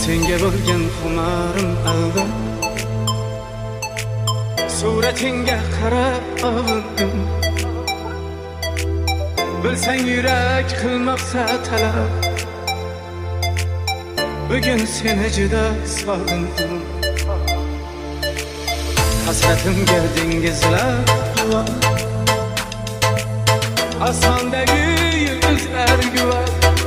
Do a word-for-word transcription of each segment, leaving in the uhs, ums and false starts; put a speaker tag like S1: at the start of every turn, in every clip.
S1: senga bo'lgan xumarim albat suratingga qarab ovindim bilsang yurak qilmoqsa talab bugun seni juda sog'indim hasratimga dengizlar guvoh osmondagi yulduzlar guvoh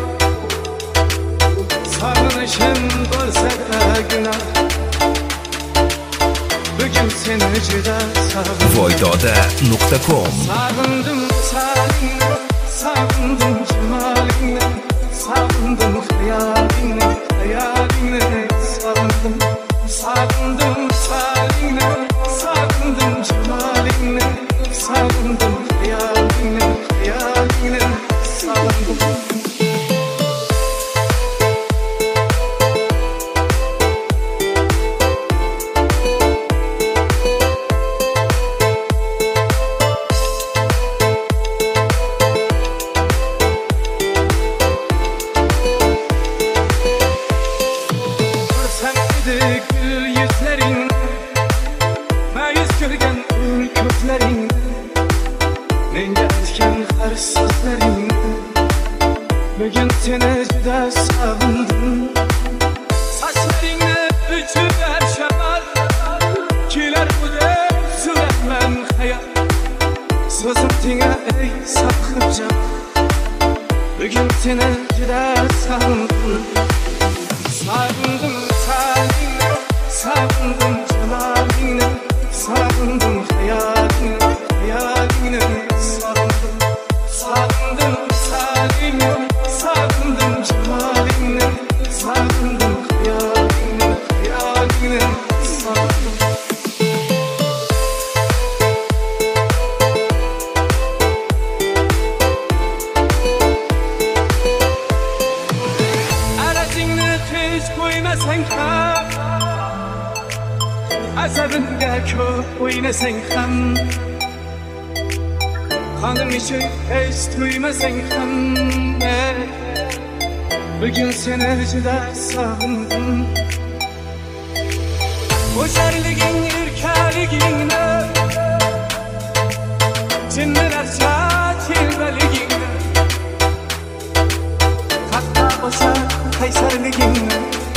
S1: sog'inishim bo'lsa-da gunoh bugun seni juda sog'indim
S2: voydoda nuqta com
S1: sog'indim salingni sog'indim jamolingni sog'indim xayolingni xayolingni sog'indim sog'indim salingni sog'indim jamolingni sog'indim xayolingni xayolingni sog'indim menga aytgan har so'zlaringni bugun seni juda sog'indim sochlaringni uchilar shamol kelar deb suraman hayot so'zim tenga ey sohibjon bugun seni juda sog'indim sog'indim salingni sog'indim jamolingni sog'indim xayolingni xayolingni sog'indim sog'indim salingni sog'indim jamolingni sog'indim xayolingni xayolingni sog'indim arazingni hech qo'ymasang ham asabimga ko'p o'ynasang ham qonim ichib hech to'ymasang ham bugun seni juda sog'indim o'sharliging erkaligingni jinnilarcha telbaligingni hatto o'sha qaysarligingni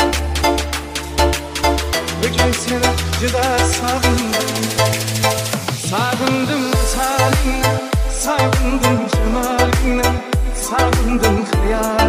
S1: bugun seni juda sog'indim sog'indim salingni sog'indim jamolingni sog'indim xayolingni